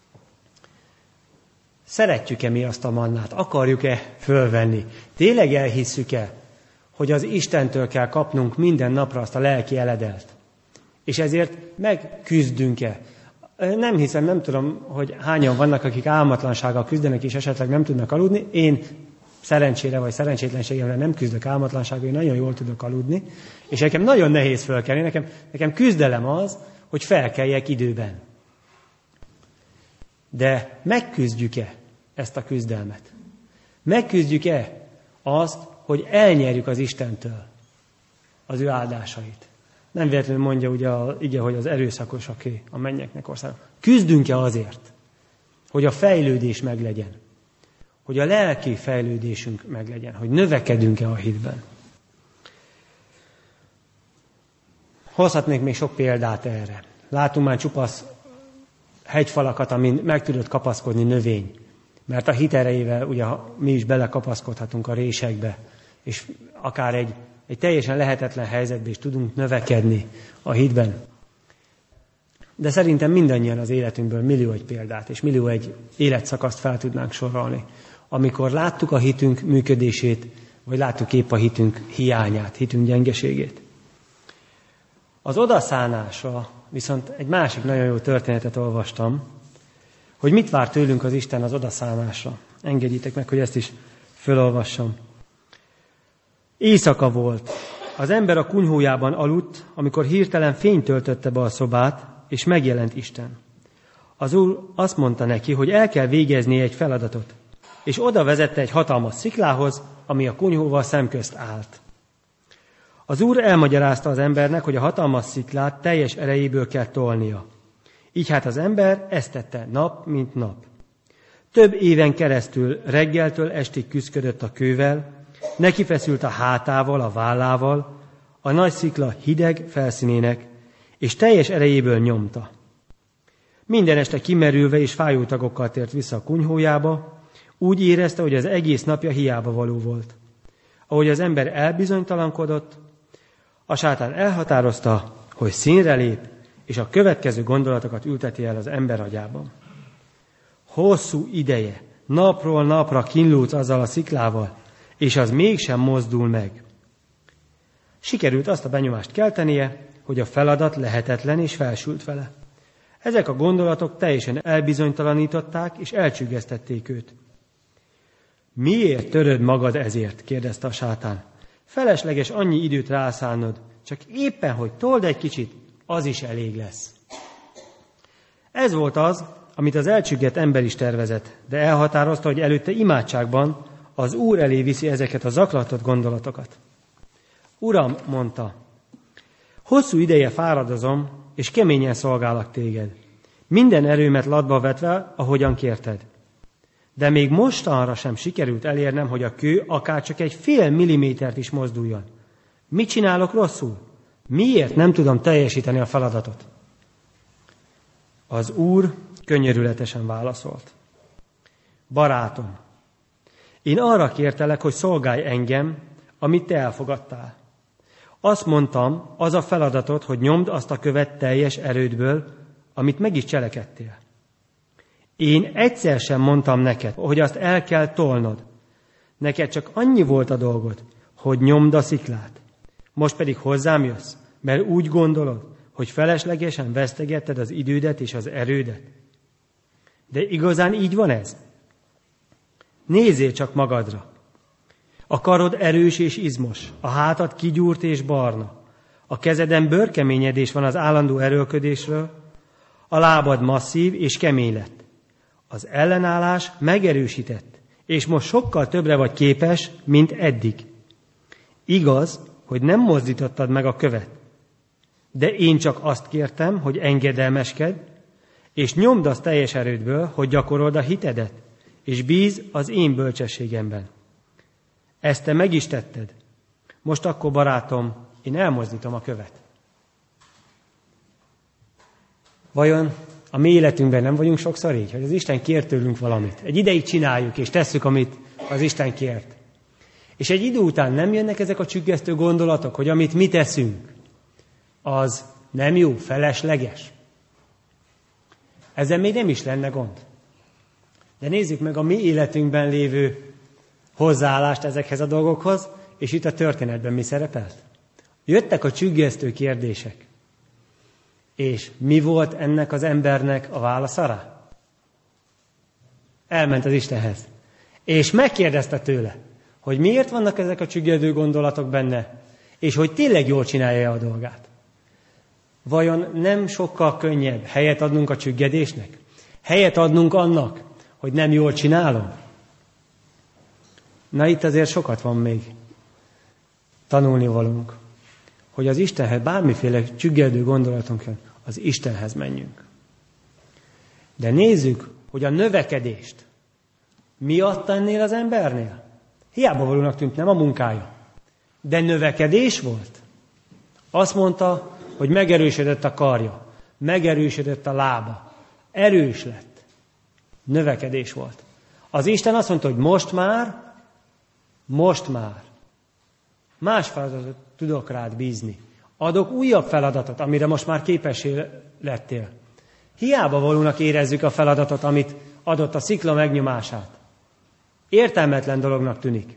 Szeretjük-e mi azt a mannát? Akarjuk-e fölvenni? Tényleg elhisszük-e, hogy az Istentől kell kapnunk minden napra azt a lelki eledelt? És ezért megküzdünk-e? Nem hiszem, nem tudom, hogy hányan vannak, akik álmatlansággal küzdenek, és esetleg nem tudnak aludni. Én szerencsére vagy szerencsétlenségemre nem küzdök álmatlansággal, én nagyon jól tudok aludni, és nekem nagyon nehéz fölkelni, nekem, nekem küzdelem az, hogy felkeljek időben. De megküzdjük-e ezt a küzdelmet? Megküzdjük-e azt, hogy elnyerjük az Istentől az ő áldásait? Nem véletlenül mondja ugye, a, ugye hogy az erőszakosaké a mennyeknek országa. Küzdünk-e azért, hogy a fejlődés meglegyen, hogy a lelki fejlődésünk meglegyen, hogy növekedünk-e a hitben. Hozhatnék még sok példát erre. Látunk már csupasz hegyfalakat, amin meg tudott kapaszkodni növény. Mert a hit erejével ugye mi is belekapaszkodhatunk a résekbe, és akár egy, egy teljesen lehetetlen helyzetbe is tudunk növekedni a hitben. De szerintem mindannyian az életünkből millió egy példát, és millió egy életszakaszt fel tudnánk sorolni, amikor láttuk a hitünk működését, vagy láttuk épp a hitünk hiányát, hitünk gyengeségét. Az odaszánásra viszont egy másik nagyon jó történetet olvastam, hogy mit vár tőlünk az Isten az odaszánásra. Engedjétek meg, hogy ezt is felolvassam. Éjszaka volt. Az ember a kunyhójában aludt, amikor hirtelen fény töltötte be a szobát, és megjelent Isten. Az Úr azt mondta neki, hogy el kell végezni egy feladatot, és oda vezette egy hatalmas sziklához, ami a kunyhóval szemközt állt. Az Úr elmagyarázta az embernek, hogy a hatalmas sziklát teljes erejéből kell tolnia. Így hát az ember ezt tette nap, mint nap. Több éven keresztül reggeltől estig küszködött a kővel, neki feszült a hátával, a vállával, a nagy szikla hideg felszínének, és teljes erejéből nyomta. Minden este kimerülve és fájó tagokkal tért vissza a kunyhójába, úgy érezte, hogy az egész napja hiába való volt. Ahogy az ember elbizonytalankodott, a sátán elhatározta, hogy színre lép, és a következő gondolatokat ülteti el az ember agyában. Hosszú ideje, napról napra kínlódsz azzal a sziklával, és az mégsem mozdul meg. Sikerült azt a benyomást keltenie, hogy a feladat lehetetlen és felsült vele. Ezek a gondolatok teljesen elbizonytalanították és elcsüggesztették őt. Miért töröd magad ezért? Kérdezte a sátán. Felesleges annyi időt rászánod, csak éppen, hogy told egy kicsit, az is elég lesz. Ez volt az, amit az elcsüggett ember is tervezett, de elhatározta, hogy előtte imádságban az Úr elé viszi ezeket a zaklatott gondolatokat. Uram, mondta, hosszú ideje fáradozom, és keményen szolgálok téged. Minden erőmet latba vetve, ahogyan kérted. De még mostanra sem sikerült elérnem, hogy a kő akár csak egy fél millimétert is mozduljon. Mit csinálok rosszul? Miért nem tudom teljesíteni a feladatot? Az Úr könyörületesen válaszolt. Barátom, én arra kértelek, hogy szolgálj engem, amit te elfogadtál. Azt mondtam, az a feladatod, hogy nyomd azt a követ teljes erődből, amit meg is cselekedtél. Én egyszer sem mondtam neked, hogy azt el kell tolnod. Neked csak annyi volt a dolgod, hogy nyomd a sziklát. Most pedig hozzám jössz, mert úgy gondolod, hogy feleslegesen vesztegetted az idődet és az erődet. De igazán így van ez? Nézzél csak magadra. A karod erős és izmos, a hátad kigyúrt és barna, a kezeden bőrkeményedés van az állandó erőlködésről, a lábad masszív és kemény lett. Az ellenállás megerősített, és most sokkal többre vagy képes, mint eddig. Igaz, hogy nem mozdítottad meg a követ, de én csak azt kértem, hogy engedelmeskedj, és nyomd azt teljes erődből, hogy gyakorold a hitedet, és bíz az én bölcsességemben. Ezt te meg is tetted. Most akkor, barátom, én elmozdítom a követ. Vajon a mi életünkben nem vagyunk sokszor így, hogy az Isten kér tőlünk valamit. Egy ideig csináljuk, és tesszük, amit az Isten kért. És egy idő után nem jönnek ezek a csüggesztő gondolatok, hogy amit mi teszünk, az nem jó, felesleges. Ezzel még nem is lenne gond. De nézzük meg a mi életünkben lévő hozzáállást ezekhez a dolgokhoz, és itt a történetben mi szerepelt. Jöttek a csüggesztő kérdések. És mi volt ennek az embernek a válasza rá? Elment az Istenhez. És megkérdezte tőle, hogy miért vannak ezek a csüggedő gondolatok benne, és hogy tényleg jól csinálja a dolgát. Vajon nem sokkal könnyebb helyet adnunk a csüggedésnek? Helyet adnunk annak, hogy nem jól csinálom? Na itt azért sokat van még tanulnivalónk, hogy az Istenhez bármiféle csüggedő gondolatunk jön, az Istenhez menjünk. De nézzük hogy a növekedést mi adta ennél az embernél? Hiába valónak tűnt, nem a munkája. De növekedés volt. Azt mondta, hogy megerősödött a karja, megerősödött a lába, erős lett. Növekedés volt. Az Isten azt mondta, hogy most már, most már más feladatot tudok rád bízni. Adok újabb feladatot, amire most már képessé lettél. Hiába valónak érezzük a feladatot, amit adott a szikla megnyomását. Értelmetlen dolognak tűnik.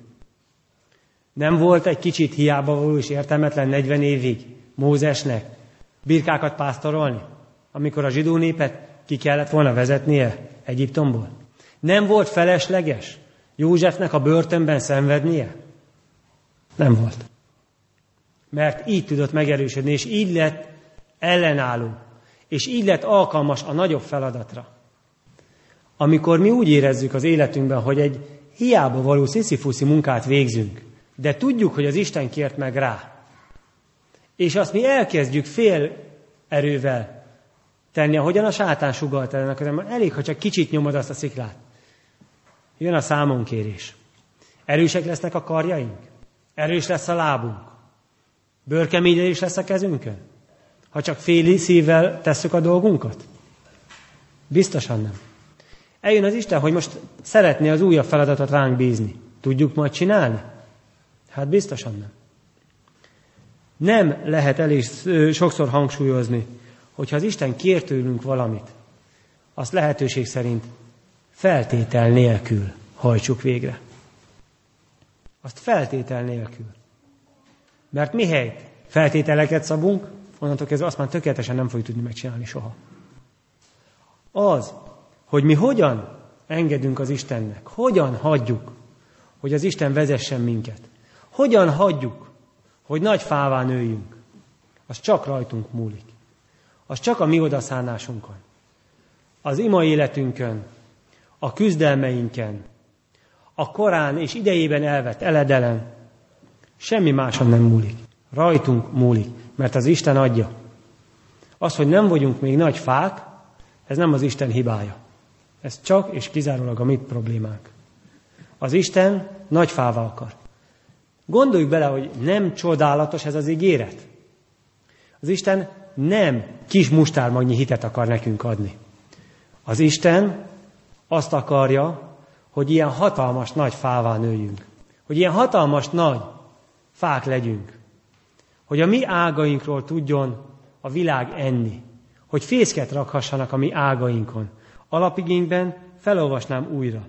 Nem volt egy kicsit hiába való és értelmetlen negyven évig Mózesnek birkákat pásztorolni, amikor a zsidó népet ki kellett volna vezetnie Egyiptomból? Nem volt felesleges Józsefnek a börtönben szenvednie? Nem volt. Mert így tudott megerősödni, és így lett ellenálló, és így lett alkalmas a nagyobb feladatra. Amikor mi úgy érezzük az életünkben, hogy egy hiába való sziszifuszi munkát végzünk, de tudjuk, hogy az Isten kért meg rá, és azt mi elkezdjük fél erővel tenni, ahogyan a sátán sugalt ennek, elég, ha csak kicsit nyomod azt a sziklát. Jön a számonkérés. Erősek lesznek a karjaink? Erős lesz a lábunk? Bőrkeményedés lesz a kezünkön? Ha csak fél szívvel tesszük a dolgunkat? Biztosan nem. Eljön az Isten, hogy most szeretné az újabb feladatot ránk bízni. Tudjuk majd csinálni? Hát biztosan nem. Nem lehet elég sokszor hangsúlyozni, hogyha az Isten kér tőlünk valamit, azt lehetőség szerint feltétel nélkül hajtsuk végre. Azt feltétel nélkül. Mert mihelyt feltételeket szabunk, onnantól kezdve azt már tökéletesen nem fogjuk tudni megcsinálni soha. Az, hogy mi hogyan engedünk az Istennek, hogyan hagyjuk, hogy az Isten vezessen minket, hogyan hagyjuk, hogy nagy fává nőjünk, az csak rajtunk múlik. Az csak a mi odaszánásunkon, az ima életünkön, a küzdelmeinken, a korán és idejében elvett eledelen, semmi máson nem múlik. Rajtunk múlik, mert az Isten adja. Az, hogy nem vagyunk még nagy fák, ez nem az Isten hibája. Ez csak és kizárólag a mi problémánk. Az Isten nagy fává akar. Gondoljuk bele, hogy nem csodálatos ez az ígéret. Az Isten nem kis mustármagnyi hitet akar nekünk adni. Az Isten azt akarja, hogy ilyen hatalmas nagy fává nőjünk. Hogy ilyen hatalmas nagy fák legyünk. Hogy a mi ágainkról tudjon a világ enni. Hogy fészket rakhassanak a mi ágainkon. Alapigényben felolvasnám újra.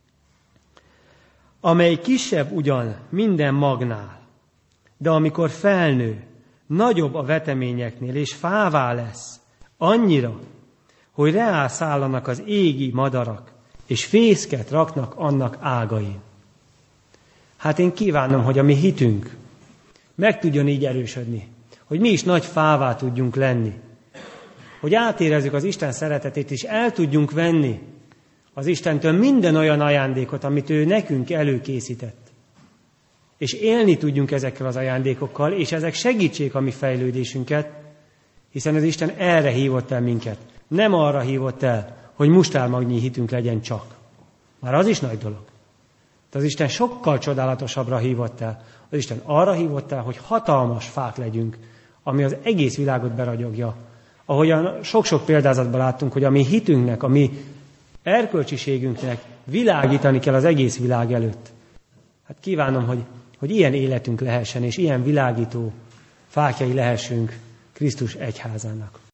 Amely kisebb ugyan minden magnál, de amikor felnő, nagyobb a veteményeknél, és fává lesz, annyira, hogy reál szállanak az égi madarak, és fészket raknak annak ágain. Hát én kívánom, hogy a mi hitünk meg tudjon így erősödni, hogy mi is nagy fává tudjunk lenni, hogy átérezzük az Isten szeretetét, és el tudjunk venni az Istentől minden olyan ajándékot, amit ő nekünk előkészített. És élni tudjunk ezekkel az ajándékokkal, és ezek segítsék a mi fejlődésünket, hiszen az Isten erre hívott el minket. Nem arra hívott el, hogy mustármagnyi hitünk legyen csak. Már az is nagy dolog. De az Isten sokkal csodálatosabbra hívott el. Az Isten arra hívott el, hogy hatalmas fák legyünk, ami az egész világot beragyogja. Ahogyan sok-sok példázatban láttunk, hogy a mi hitünknek, a mi erkölcsiségünknek világítani kell az egész világ előtt. Hát kívánom, hogy, hogy ilyen életünk lehessen, és ilyen világító fákjai lehessünk Krisztus egyházának.